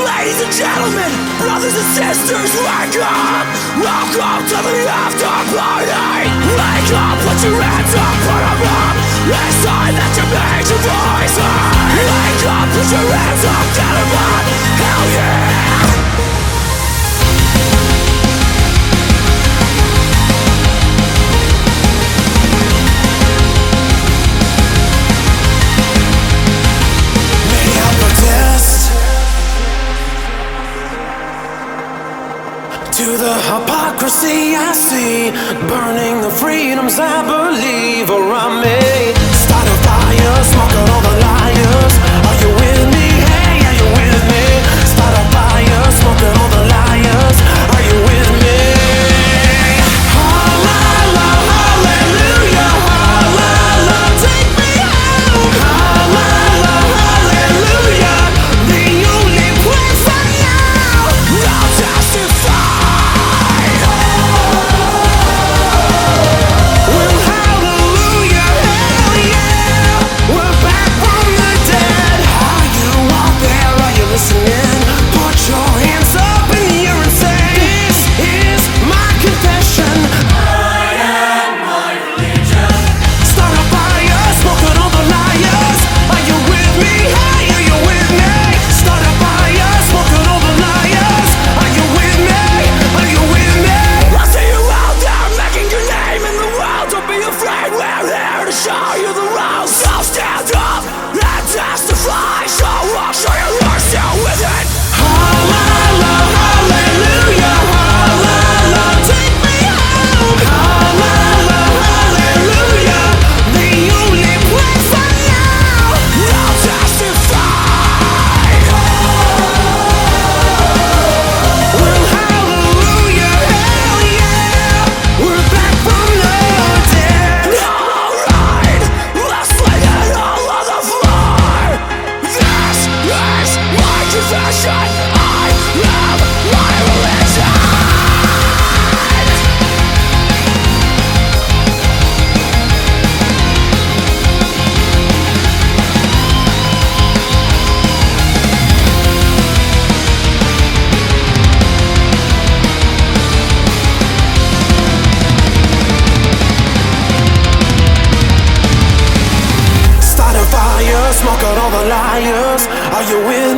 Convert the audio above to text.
Ladies and gentlemen, brothers and sisters, wake up! Welcome to the after party! Wake up, put your hands up, put them up! It's time that you made your voice heard! Wake up, put your hands up, get them up! Hell yeah! To the hypocrisy I see, burning the freedoms I believe around me. Start a fire, smoke out all the liars. Are you with me? Hey, are you with me? Start a fire, smoke out all the liars. Are you with me? Hallelujah, hallelujah, take me home. Hallelujah, the only place I know. I'll testify. Show you the road, so stand up and testify. Show up, show you're still with it. Hallelujah, hallelujah, take me home. Hallelujah, the only place I know. I'll testify. Well, hallelujah, hell yeah, we're back from the dead. Confession, I am my religion. Start a fire, smoke out all the liars. Are you with